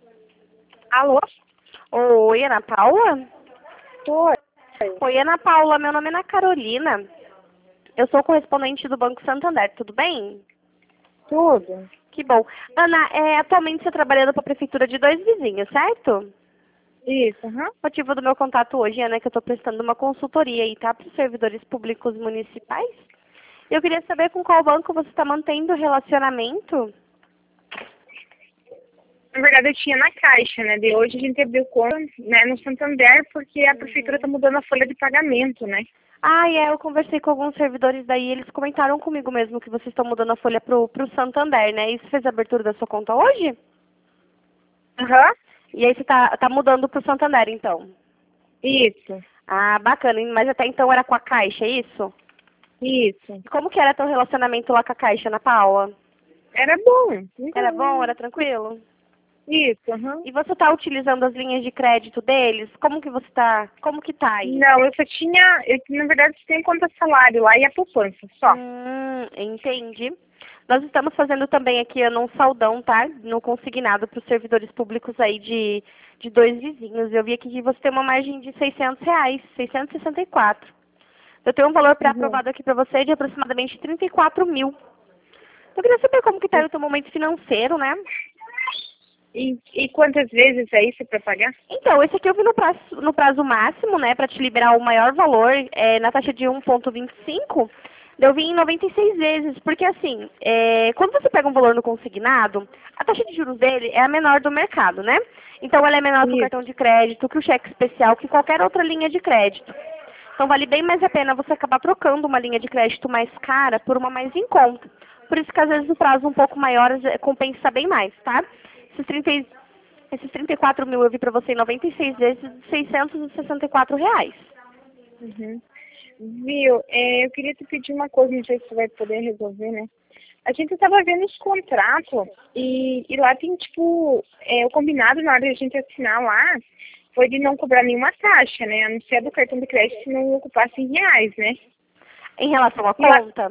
Alô? Oi, Ana Paula? Oi. Oi, Ana Paula, meu nome é Ana Carolina. Eu sou correspondente do Banco Santander, tudo bem? Tudo? Que bom. Ana, atualmente você está trabalhando para a Prefeitura de Dois Vizinhos, certo? Isso, aham. O motivo do meu contato hoje, Ana, é que eu estou prestando uma consultoria aí, tá? Para os servidores públicos municipais. Eu queria saber com qual banco você está mantendo o relacionamento. Na verdade, eu tinha na Caixa, né? De hoje a gente abriu conta, né, no Santander, porque a prefeitura tá mudando a folha de pagamento, né? Eu conversei com alguns servidores daí, eles comentaram comigo mesmo que vocês estão mudando a folha pro Santander, né? Isso fez a abertura da sua conta hoje? Aham. E aí você tá mudando pro Santander, então? Isso. Ah, bacana. Mas até então era com a Caixa, é isso? Isso. E como que era teu relacionamento lá com a Caixa, Ana Paula? Era bom. Era bom? Era tranquilo? Isso, aham. E você tá utilizando as linhas de crédito deles? Como que tá aí? Não, eu só tinha, na verdade, tem conta salário lá e a poupança, só. Entendi. Nós estamos fazendo também aqui um saldão, tá? No consignado para os servidores públicos aí de Dois Vizinhos. Eu vi aqui que você tem uma margem de R$ 600, 664. Eu tenho um valor Uhum. pré-aprovado aqui para você de aproximadamente 34 mil. Eu queria saber como que está o teu momento financeiro, né? E quantas vezes é isso para pagar? Então, esse aqui eu vi no prazo máximo, né, para te liberar o maior valor, na taxa de 1,25, eu vi em 96 vezes, porque assim, quando você pega um valor no consignado, a taxa de juros dele é a menor do mercado, né? Então ela é menor que o Isso. cartão de crédito, que o cheque especial, que qualquer outra linha de crédito. Então vale bem mais a pena você acabar trocando uma linha de crédito mais cara por uma mais em conta. Por isso que às vezes o prazo um pouco maior compensa bem mais, tá? Esses 30, esses 34 mil eu vi para você em 96 vezes, R$ 664. Uhum. Viu? Eu queria te pedir uma coisa, não sei se você vai poder resolver, né? A gente estava vendo os contratos e lá tem, tipo, o combinado na hora de a gente assinar lá foi de não cobrar nenhuma taxa, né? A não ser a do cartão de crédito se não ocupasse em reais, né? Em relação à E lá... conta,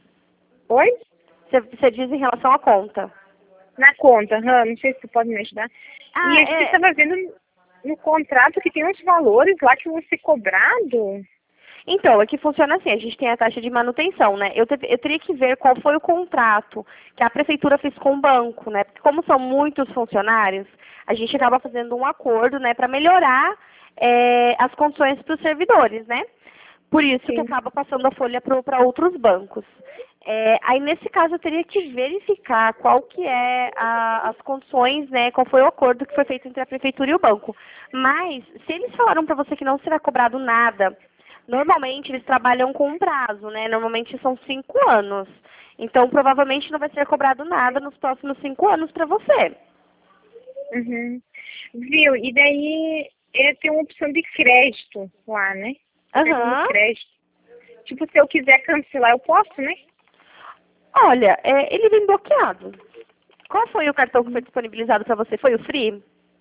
Oi? você diz em relação à conta. Na conta, não sei se você pode me ajudar. E Ah, a gente estava vendo no contrato que tem uns valores lá que vão ser cobrados. Então, é que funciona assim, a gente tem a taxa de manutenção, né? Eu teria que ver qual foi o contrato que a prefeitura fez com o banco, né? Porque como são muitos funcionários, a gente acaba fazendo um acordo, né, para melhorar as condições para os servidores, né? Por isso que Sim. acaba passando a folha para outros bancos. Aí, nesse caso, eu teria que verificar qual que é as condições, né, qual foi o acordo que foi feito entre a prefeitura e o banco. Mas, se eles falaram para você que não será cobrado nada, normalmente eles trabalham com um prazo, né? Normalmente são 5 anos. Então, provavelmente não vai ser cobrado nada nos próximos 5 anos para você. Uhum. Viu? E daí tem uma opção de crédito lá, né? Cartão de Aham. crédito. Tipo, se eu quiser cancelar, eu posso, né? Olha, ele vem bloqueado. Qual foi o cartão que foi disponibilizado para você? Foi o Free?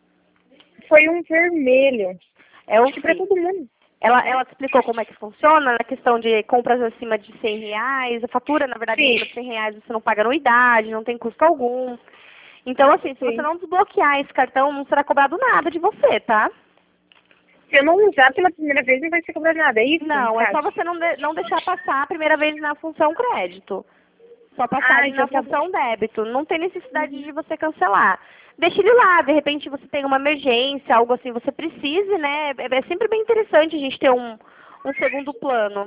Foi um vermelho. É o Acho que pra Free. todo mundo. Ela te explicou como é que funciona, na questão de compras acima de R$ 100, a fatura, na verdade, Sim, acima de R$ 100 você não paga anuidade, não tem custo algum. Então, assim, se você sim. não desbloquear esse cartão, não será cobrado nada de você, tá? Se eu não usar pela primeira vez, não vai ser cobrado nada. É isso, no Não, é caso? só você não deixar passar a primeira vez na função crédito. Só passar Ah, ali na então tá bom. função débito. Não tem necessidade de você cancelar. Deixa ele lá, de repente você tem uma emergência, algo assim, você precise, né? É sempre bem interessante a gente ter um segundo plano.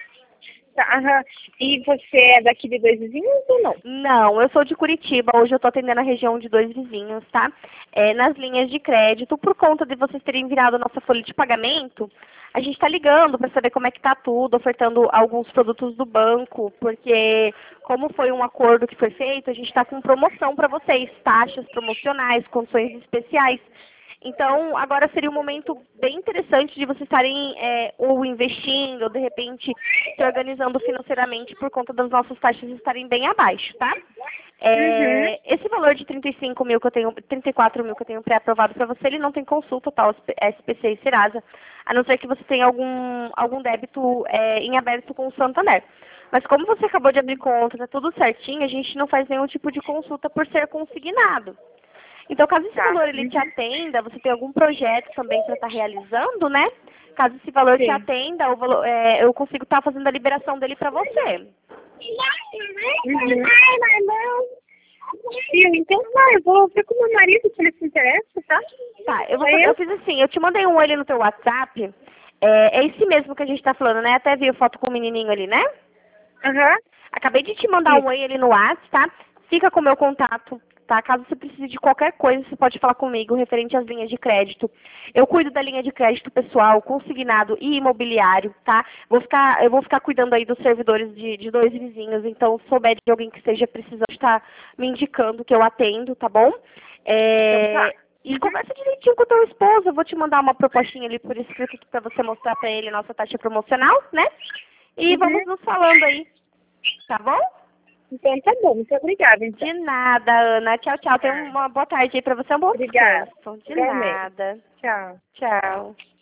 Tá, aham. E você é daqui de Dois Vizinhos ou não? Não, eu sou de Curitiba, hoje eu estou atendendo a região de Dois Vizinhos, tá? Nas linhas de crédito, por conta de vocês terem virado a nossa folha de pagamento, a gente está ligando para saber como é que está tudo, ofertando alguns produtos do banco, porque como foi um acordo que foi feito, a gente está com promoção para vocês, taxas promocionais, condições especiais. Então, agora seria um momento bem interessante de vocês estarem ou investindo, ou de repente se organizando financeiramente por conta das nossas taxas estarem bem abaixo, tá? Uhum. Esse valor de 35 mil que eu tenho, 34 mil que eu tenho pré-aprovado para você, ele não tem consulta, tá? O SPC e Serasa, a não ser que você tenha algum débito em aberto com o Santander. Mas como você acabou de abrir conta, tá tudo certinho, a gente não faz nenhum tipo de consulta por ser consignado. Então, caso esse Tá. valor ele te atenda, você tem algum projeto também que você está realizando, né? Caso esse valor te Sim. atenda, eu consigo estar fazendo a liberação dele para você. Uhum. Viu? Então tá, eu vou ver com o meu marido se ele se interessa, tá? Tá, eu fiz assim, eu te mandei um ali no teu WhatsApp. É esse mesmo que a gente tá falando, né? Até vi foto com o menininho ali, né? Aham. Acabei de te mandar um oi ali no WhatsApp, tá? Fica com o meu contato, tá? Caso você precise de qualquer coisa, você pode falar comigo referente às linhas de crédito. Eu cuido da linha de crédito pessoal, consignado e imobiliário, tá? Eu vou ficar cuidando aí dos servidores de dois vizinhos, então se souber de alguém que esteja precisando, está me indicando que eu atendo, tá bom? Então tá. E conversa direitinho com o teu esposo. Eu vou te mandar uma propostinha ali por escrito para você mostrar para ele a nossa taxa promocional, né? E vamos nos falando aí, tá bom? Então tá bom, muito obrigada, então. De nada, Ana. Tchau, tchau. Tenha uma boa tarde aí para você, um bom Obrigada. descanso. De Igualmente. nada. Tchau. Tchau.